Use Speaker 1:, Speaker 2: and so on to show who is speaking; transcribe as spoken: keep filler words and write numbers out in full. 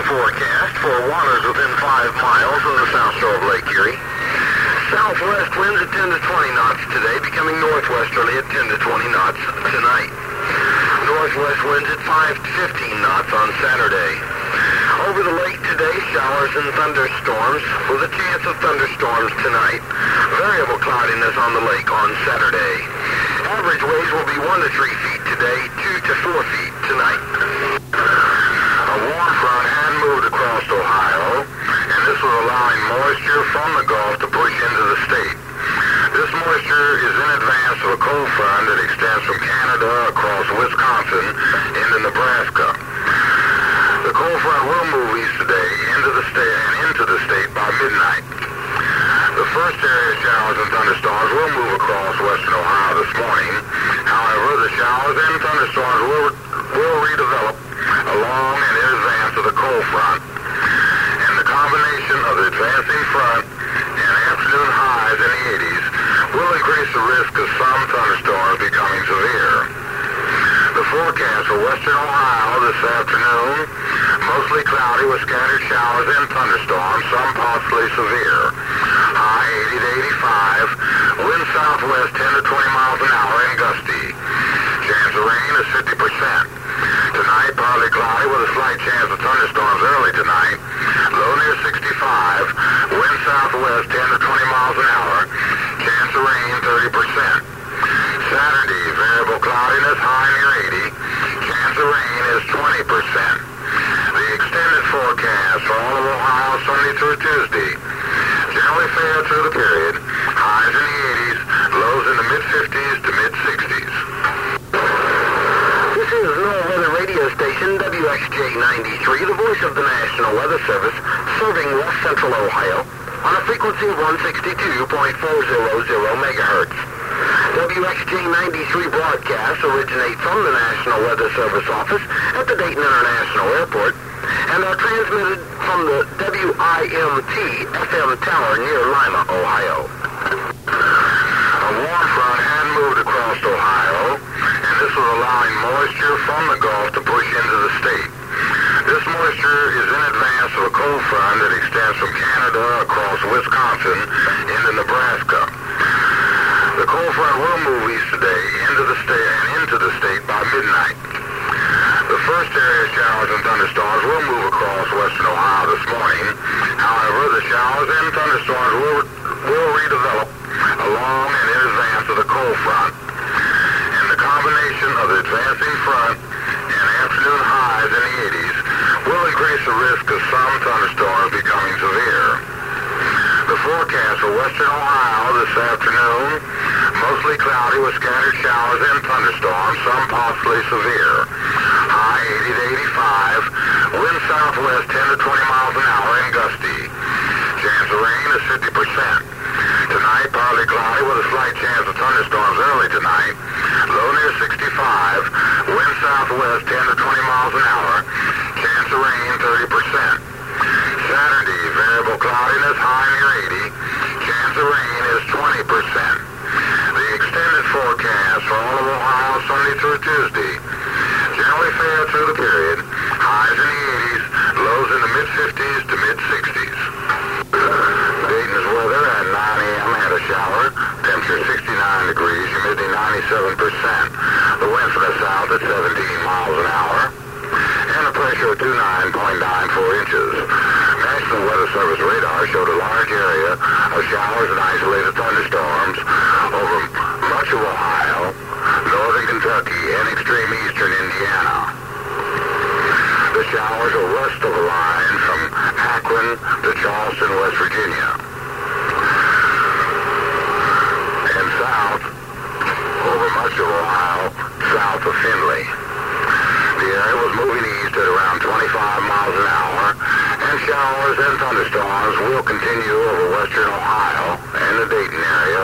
Speaker 1: forecast for waters within five miles of the south shore of Lake Erie. Southwest winds at ten to twenty knots today, becoming northwesterly at ten to twenty knots tonight. Northwest winds at five to fifteen knots on Saturday. Over the lake today, showers and thunderstorms with a chance of thunderstorms tonight. Variable cloudiness on the lake on Saturday. Average waves will be one to three feet today, two to four feet tonight. A warm front had moved across Ohio, and this was allowing moisture from the Gulf to push into the state. This moisture is in advance of a cold front that extends from Canada across Wisconsin into Nebraska. The cold front will move east today into the state and into the state by midnight. The first area of showers and thunderstorms will move across western Ohio this morning. However, the showers and thunderstorms will, will redevelop along and in advance of the cold front. And the combination of the advancing front and afternoon highs in the eighties will increase the risk of some thunderstorms becoming severe. The forecast for western Ohio this afternoon, mostly cloudy with scattered showers and thunderstorms, some possibly severe. High eighty to eighty-five, wind southwest ten to twenty miles an hour and gusty. Chance of rain is fifty percent. Tonight, partly cloudy with a slight chance of thunderstorms early tonight. Low near sixty-five, wind southwest ten to twenty miles an hour. Chance of rain thirty percent. Saturday, variable cloudiness, high near eighty. Chance of rain is twenty percent. The extended forecast for all of Ohio Sunday through Tuesday. Generally fair through the period. Highs in the eighties, lows in the mid-fifties to mid-sixties. This is NOAA Weather Radio Station, W X J ninety-three, the voice of the National Weather Service, serving west central Ohio on a frequency of one sixty-two point four hundred megahertz. W X J ninety-three broadcasts originate from the National Weather Service office at the Dayton International Airport and are transmitted from the W I M T F M tower near Lima, Ohio. A warm front had moved across Ohio, and this was allowing moisture from the Gulf to push into the state. This moisture is in advance of a cold front that extends from Canada across Wisconsin into Nebraska. The cold front will move east today into the state and into the state by midnight. The first area of showers and thunderstorms will move across western Ohio this morning. However, the showers and thunderstorms will, will redevelop along and in advance of the cold front. And the combination of the advancing front and afternoon highs in the eighties will increase the risk of some thunderstorms becoming severe. The forecast for western Ohio this afternoon, mostly cloudy with scattered showers and thunderstorms, some possibly severe. High eighty to eighty-five, wind southwest ten to twenty miles an hour and gusty. Chance of rain is fifty percent. Tonight, partly cloudy with a slight chance of thunderstorms early tonight. Low near sixty-five, wind southwest ten to twenty miles an hour. Chance of rain thirty percent. Saturday, variable cloudiness, high near eighty. Chance of rain is twenty percent. The extended forecast for all of Ohio Sunday through Tuesday. Generally fair through the period. Highs in the eighties, lows in the mid-fifties to mid-sixties. Dayton's weather at nine a m had a shower. Temperature sixty-nine degrees, humidity ninety-seven percent. The wind from the south at seventeen miles an hour. And a pressure of twenty-nine point nine four inches. National Weather Service radar showed a large area of showers and isolated thunderstorms over much of Ohio, northern Kentucky, and extreme eastern Indiana. The showers are west of the line from Akron to Charleston, West Virginia. And south over much of Ohio, south of Findlay. The area was moving east at around twenty-five miles an hour, and showers and thunderstorms will continue over western Ohio and the Dayton area